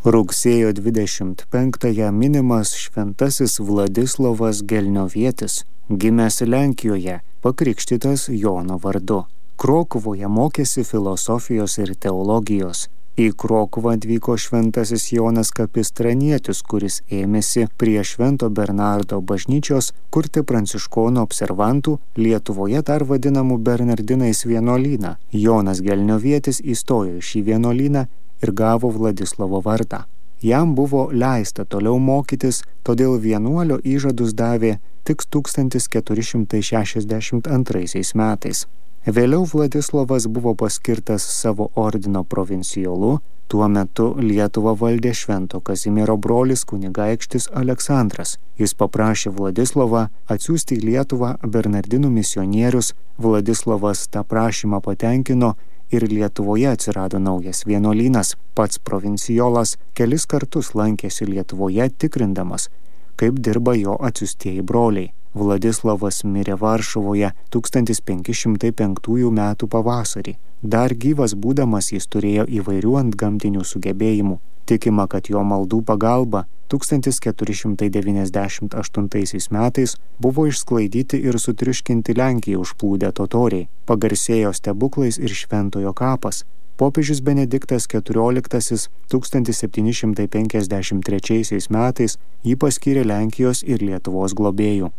Rugsėjo 25-ąją minimas šventasis Vladislovas Gelniovietis, gimęs Lenkijoje, pakrikštytas Jono vardu. Krokuvoje mokėsi filosofijos ir teologijos. Į Krokuvą atvyko šventasis Jonas Kapistranietis, kuris ėmėsi prie Švento Bernardo bažnyčios kurti pranciškonų observantų, Lietuvoje dar vadinamų Bernardinais vienuolyną. Jonas Gelniovietis įstojo į šį vienuolyną ir gavo Vladislovo vardą. Jam buvo leista toliau mokytis, todėl vienuolio įžadus davė tik 1462 metais. Vėliau Vladislovas buvo paskirtas savo ordino provincijolu, tuo metu Lietuvą valdė Švento Kazimiero brolis kunigaikštis Aleksandras. Jis paprašė Vladislovą atsiųsti į Lietuvą bernardinų misionierius, Vladislovas tą prašymą patenkino ir Lietuvoje atsirado naujas vienuolynas. Pats provincijolas kelis kartus lankėsi Lietuvoje tikrindamas, kaip dirba jo atsiųstieji broliai. Vladislovas mirė Varšuvoje 1505 metų pavasarį. Dar gyvas būdamas jis turėjo įvairių antgamtinių sugebėjimų. Tikima, kad jo maldų pagalba 1498 metais buvo išsklaidyti ir sutriuškinti Lenkiją užplūdę totoriai. Pagarsėjo stebuklais ir šventojo kapas. Popiežius Benediktas XIV 1753 metais jį paskyrė Lenkijos ir Lietuvos globėju.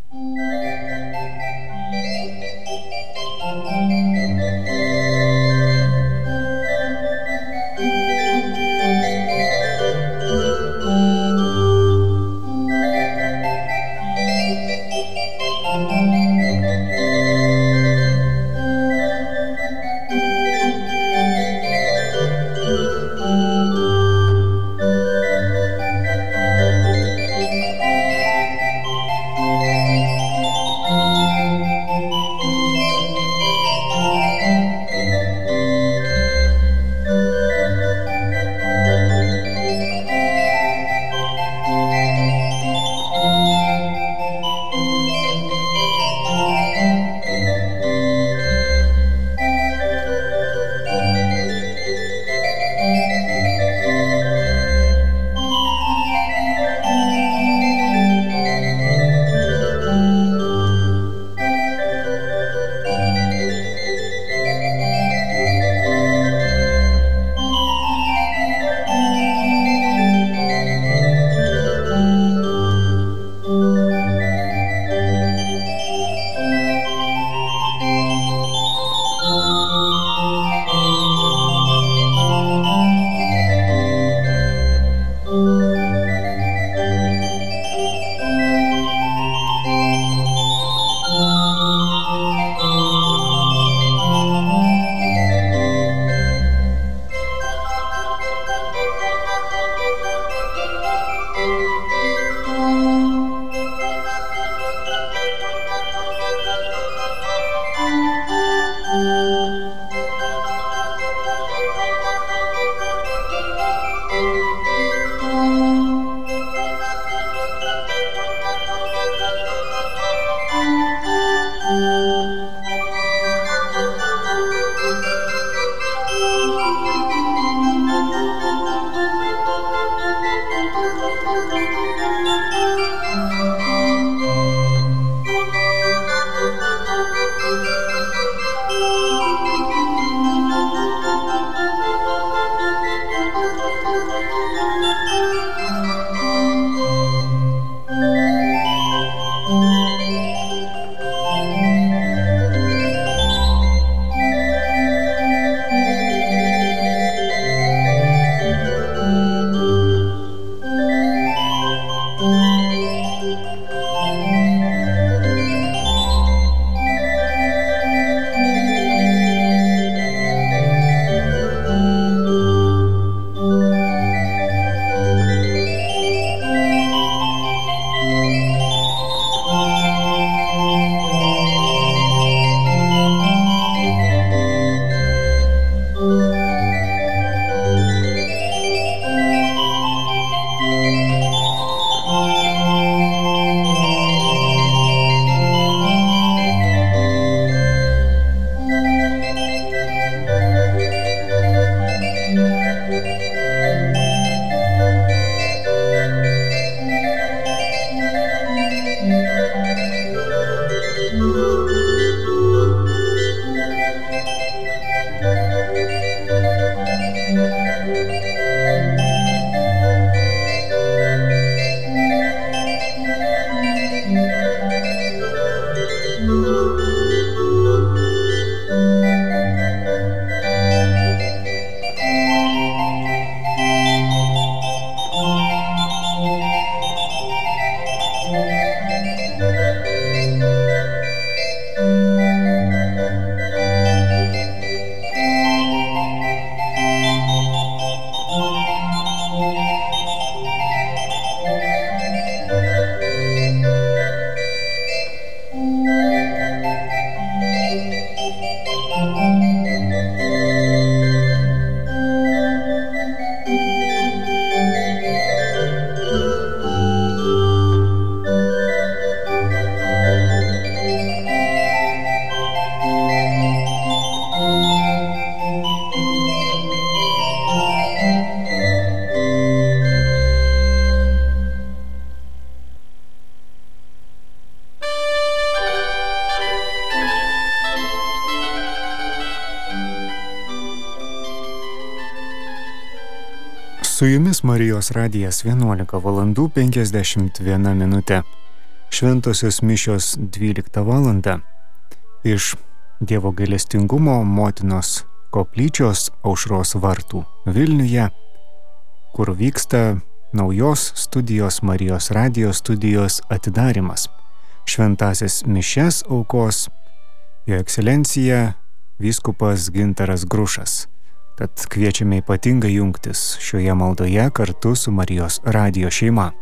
Su jumis Marijos radijas 11 valandų 51 minutė. Šventosios mišios 12 valandą. Iš Dievo gailestingumo motinos koplyčios Aušros vartų Vilniuje, kur vyksta naujos studijos Marijos radijos studijos atidarymas. Šventąsias mišias aukos Jo ekscelencija vyskupas Gintaras Grušas. Tad kviečiame ypatingai jungtis šioje maldoje kartu su Marijos radijo šeima.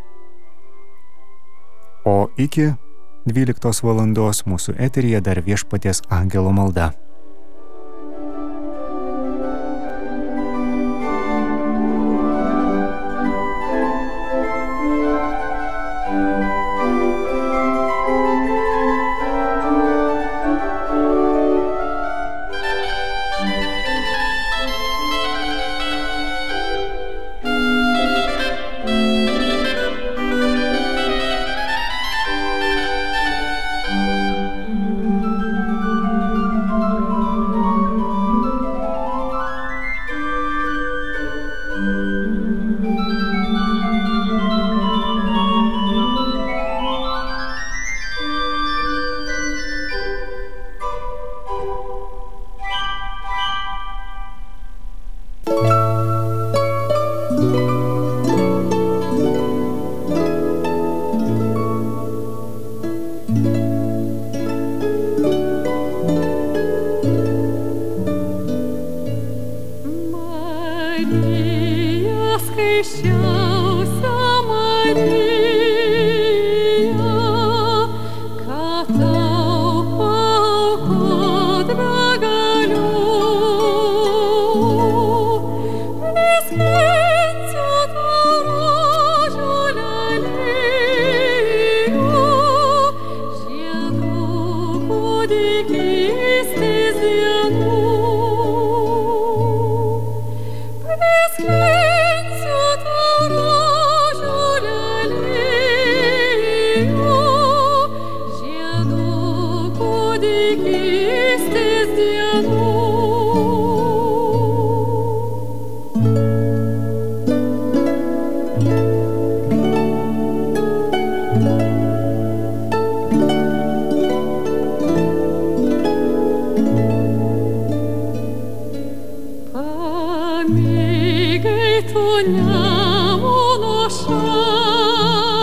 O iki 12 valandos mūsų eteryje dar Viešpaties angelo malda.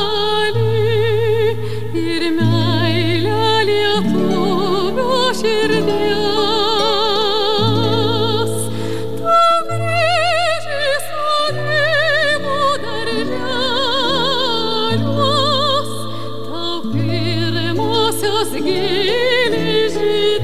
Ir meilė Lietuvos širdį.